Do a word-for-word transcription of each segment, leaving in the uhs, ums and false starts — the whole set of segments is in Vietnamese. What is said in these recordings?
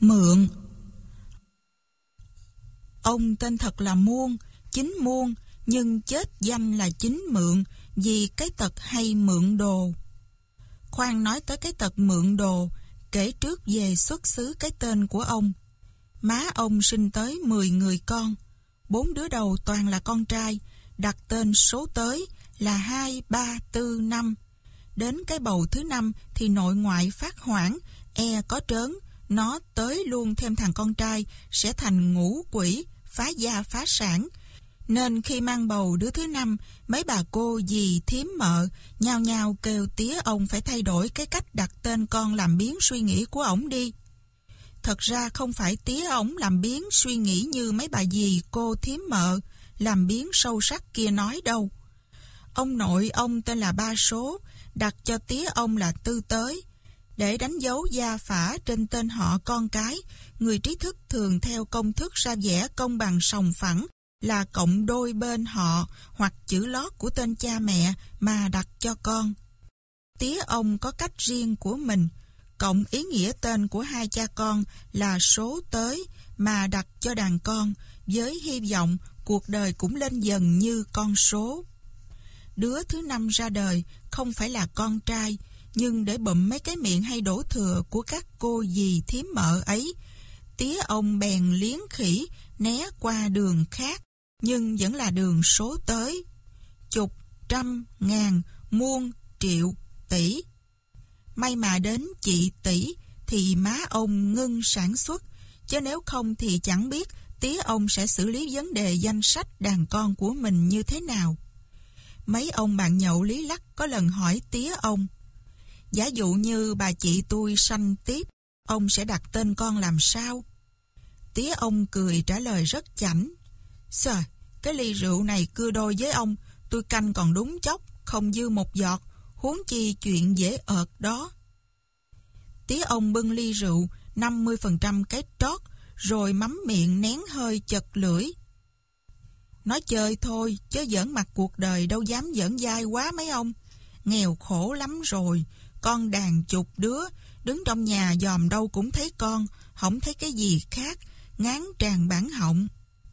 Mượn. Ông tên thật là Muôn, Chính Muôn, nhưng chết danh là Chính Mượn vì cái tật hay mượn đồ. Khoan nói tới cái tật mượn đồ, kể trước về xuất xứ cái tên của ông. Má ông sinh tới mười người con, bốn đứa đầu toàn là con trai, đặt tên số tới là hai, ba, tư, năm. Đến cái bầu thứ năm thì nội ngoại phát hoảng, e có trớn, nó tới luôn thêm thằng con trai sẽ thành ngũ quỷ, phá gia phá sản. Nên khi mang bầu đứa thứ năm, mấy bà cô dì thím mợ nhao nhao kêu tía ông phải thay đổi cái cách đặt tên con làm biến suy nghĩ của ổng đi. Thật ra không phải tía ổng làm biến suy nghĩ như mấy bà dì cô thím mợ làm biến sâu sắc kia nói đâu. Ông nội ông tên là Ba Số, đặt cho tía ông là Tư Tới, để đánh dấu gia phả trên tên họ con cái. Người trí thức thường theo công thức ra vẽ công bằng sòng phẳng là cộng đôi bên họ hoặc chữ lót của tên cha mẹ mà đặt cho con. Tía ông có cách riêng của mình, cộng ý nghĩa tên của hai cha con là Số Tới mà đặt cho đàn con, với hy vọng cuộc đời cũng lên dần như con số. Đứa thứ năm ra đời không phải là con trai, nhưng để bụm mấy cái miệng hay đổ thừa của các cô dì thím mợ ấy, tía ông bèn liếng khỉ né qua đường khác, nhưng vẫn là đường Số Tới. Chục, trăm, ngàn, muôn, triệu, tỷ. May mà đến chị tỷ thì má ông ngưng sản xuất, chứ nếu không thì chẳng biết tía ông sẽ xử lý vấn đề danh sách đàn con của mình như thế nào. Mấy ông bạn nhậu lý lắc có lần hỏi tía ông: giả dụ như bà chị tôi sanh tiếp, ông sẽ đặt tên con làm sao? Tía ông cười trả lời rất chảnh: Xời, cái ly rượu này cưa đôi với ông, tôi canh còn đúng chốc, không dư một giọt, huống chi chuyện dễ ợt đó. Tía ông bưng ly rượu năm mươi phần trăm cái trót, rồi mắm miệng nén hơi chật lưỡi. Nói chơi thôi, chứ giỡn mặt cuộc đời đâu dám giỡn dai quá mấy ông. Nghèo khổ lắm rồi, con đàn chục đứa, đứng trong nhà dòm đâu cũng thấy con, không thấy cái gì khác, ngán tràn bản họng.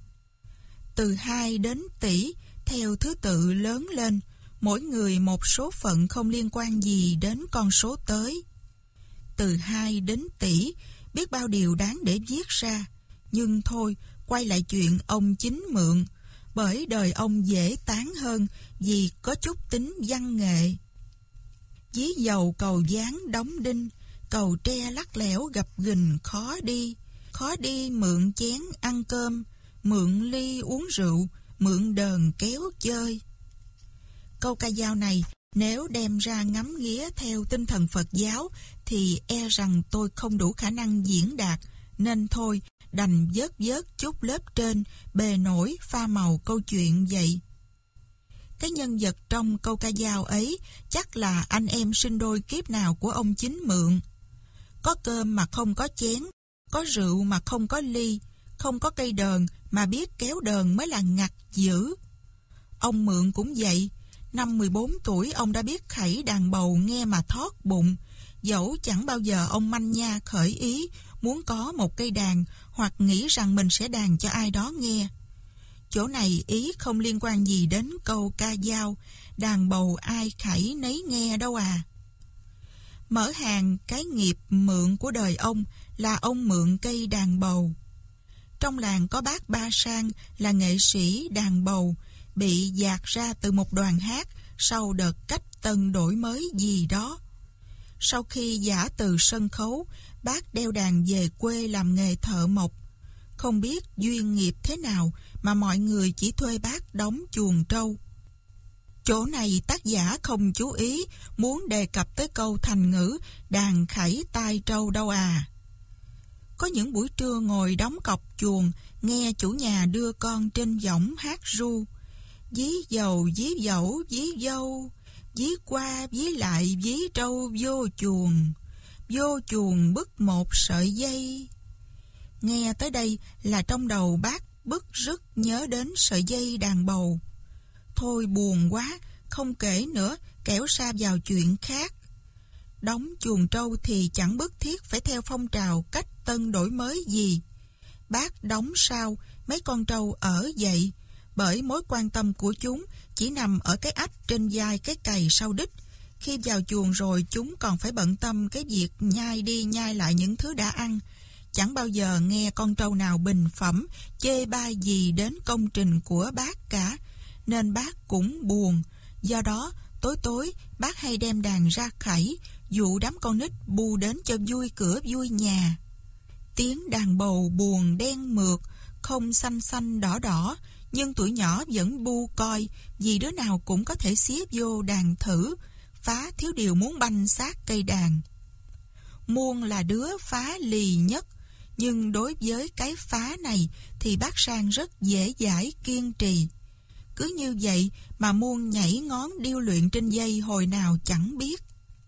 Từ hai đến tỷ, theo thứ tự lớn lên, mỗi người một số phận không liên quan gì đến con số tới. Từ hai đến tỷ, biết bao điều đáng để viết ra, nhưng thôi, quay lại chuyện ông Chính Mượn, bởi đời ông dễ tán hơn vì có chút tính văn nghệ. Dí dầu cầu dáng đóng đinh, cầu tre lắc lẻo gập ghềnh khó đi, khó đi mượn chén ăn cơm, mượn ly uống rượu, mượn đờn kéo chơi. Câu ca dao này nếu đem ra ngắm nghía theo tinh thần Phật giáo thì e rằng tôi không đủ khả năng diễn đạt, nên thôi đành vớt vớt chút lớp trên, bề nổi pha màu câu chuyện vậy. Cái nhân vật trong câu ca dao ấy chắc là anh em sinh đôi kiếp nào của ông Chính Mượn. Có cơm mà không có chén, có rượu mà không có ly, không có cây đờn mà biết kéo đờn mới là ngặt dữ. Ông Mượn cũng vậy, năm mười bốn tuổi ông đã biết khẩy đàn bầu nghe mà thót bụng, dẫu chẳng bao giờ ông manh nha khởi ý muốn có một cây đàn hoặc nghĩ rằng mình sẽ đàn cho ai đó nghe. Chỗ này ý không liên quan gì đến câu ca dao, đàn bầu ai khẩy nấy nghe đâu à. Mở hàng cái nghiệp mượn của đời ông là ông mượn cây đàn bầu. Trong làng có bác Ba Sang là nghệ sĩ đàn bầu, bị dạt ra từ một đoàn hát sau đợt cách tân đổi mới gì đó. Sau khi giả từ sân khấu, bác đeo đàn về quê làm nghề thợ mộc. Không biết duyên nghiệp thế nào mà mọi người chỉ thuê bác đóng chuồng trâu. Chỗ này tác giả không chú ý muốn đề cập tới câu thành ngữ đàn khẩy tai trâu đâu à. Có những buổi trưa ngồi đóng cọc chuồng, nghe chủ nhà đưa con trên võng hát ru: dí dầu dí dẫu dí dâu, dí qua dí lại dí trâu vô chuồng, vô chuồng bứt một sợi dây. Nghe tới đây là trong đầu bác bứt rứt nhớ đến sợi dây đàn bầu. Thôi buồn quá, không kể nữa, kẻo sa vào chuyện khác. Đóng chuồng trâu thì chẳng bức thiết phải theo phong trào cách tân đổi mới gì. Bác đóng sao, mấy con trâu ở dậy, bởi mối quan tâm của chúng chỉ nằm ở cái ách trên vai cái cày sau đít. Khi vào chuồng rồi chúng còn phải bận tâm cái việc nhai đi nhai lại những thứ đã ăn. Chẳng bao giờ nghe con trâu nào bình phẩm, chê bai gì đến công trình của bác cả, nên bác cũng buồn. Do đó, tối tối bác hay đem đàn ra khẩy, dụ đám con nít bu đến cho vui cửa vui nhà. Tiếng đàn bầu buồn đen mượt, không xanh xanh đỏ đỏ, nhưng tụi nhỏ vẫn bu coi, vì đứa nào cũng có thể xía vô đàn thử, phá thiếu điều muốn banh xác cây đàn. Muôn là đứa phá lì nhất, nhưng đối với cái phá này thì bác Sang rất dễ dãi kiên trì. Cứ như vậy mà Muôn nhảy ngón điêu luyện trên dây hồi nào chẳng biết.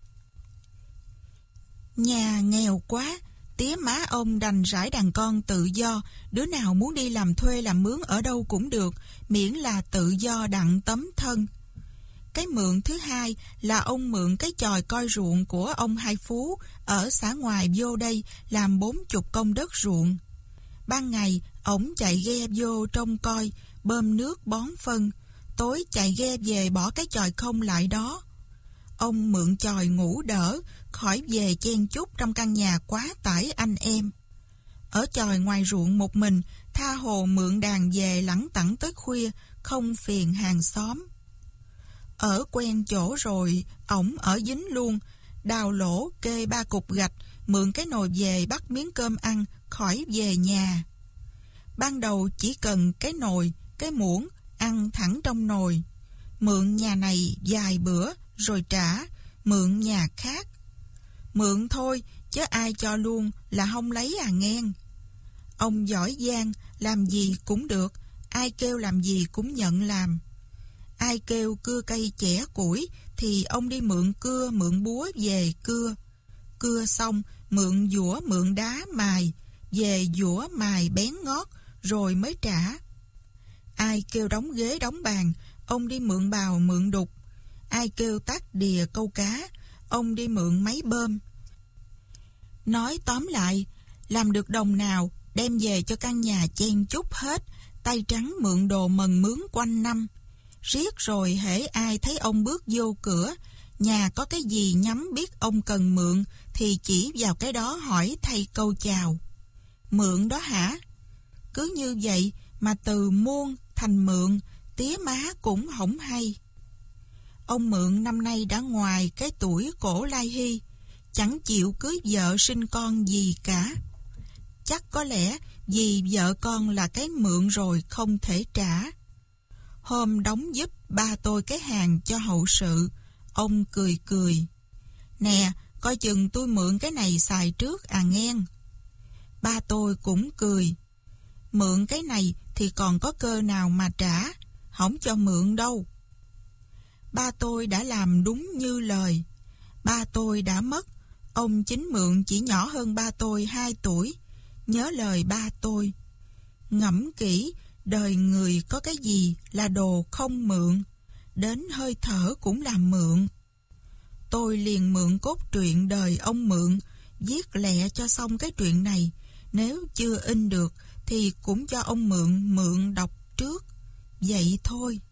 Nhà nghèo quá, tía má ông đành rải đàn con tự do, đứa nào muốn đi làm thuê làm mướn ở đâu cũng được, miễn là tự do đặng tấm thân. Cái mượn thứ hai là ông mượn cái chòi coi ruộng của ông Hai Phú ở xã ngoài vô đây làm bốn chục công đất ruộng. Ban ngày, ổng chạy ghe vô trông coi, bơm nước bón phân, tối chạy ghe về bỏ cái chòi không lại đó. Ông mượn chòi ngủ đỡ, khỏi về chen chúc trong căn nhà quá tải anh em. Ở chòi ngoài ruộng một mình, tha hồ mượn đàn về lẳng tẳng tới khuya, không phiền hàng xóm. Ở quen chỗ rồi, ổng ở dính luôn, đào lỗ kê ba cục gạch, mượn cái nồi về bắt miếng cơm ăn, khỏi về nhà. Ban đầu chỉ cần cái nồi, cái muỗng, ăn thẳng trong nồi. Mượn nhà này vài bữa, rồi trả, mượn nhà khác. Mượn thôi, chứ ai cho luôn là không lấy à nghen. Ông giỏi giang, làm gì cũng được, ai kêu làm gì cũng nhận làm. Ai kêu cưa cây chẻ củi thì ông đi mượn cưa mượn búa về cưa. Cưa xong mượn dũa mượn đá mài, về dũa mài bén ngót rồi mới trả. Ai kêu đóng ghế đóng bàn, ông đi mượn bào mượn đục. Ai kêu tác đìa câu cá, ông đi mượn máy bơm. Nói tóm lại, làm được đồng nào đem về cho căn nhà chen chúc hết, tay trắng mượn đồ mần mướn quanh năm. Riết rồi hễ ai thấy ông bước vô cửa, nhà có cái gì nhắm biết ông cần mượn thì chỉ vào cái đó hỏi thay câu chào. Mượn đó hả? Cứ như vậy mà từ muôn thành mượn, tía má cũng hổng hay. Ông Mượn năm nay đã ngoài cái tuổi cổ lai hy, chẳng chịu cưới vợ sinh con gì cả. Chắc có lẽ vì vợ con là cái mượn rồi không thể trả. Hôm đóng giúp ba tôi cái hàng cho hậu sự, ông cười cười. Nè, coi chừng tôi mượn cái này xài trước à nghen. Ba tôi cũng cười. Mượn cái này thì còn có cơ nào mà trả, không cho mượn đâu. Ba tôi đã làm đúng như lời. Ba tôi đã mất, ông Chính Mượn chỉ nhỏ hơn ba tôi hai tuổi. Nhớ lời ba tôi. Ngẫm kỹ, đời người có cái gì là đồ không mượn, đến hơi thở cũng là mượn. Tôi liền mượn cốt truyện đời ông Mượn, viết lẹ cho xong cái truyện này. Nếu chưa in được thì cũng cho ông Mượn mượn đọc trước. Vậy thôi.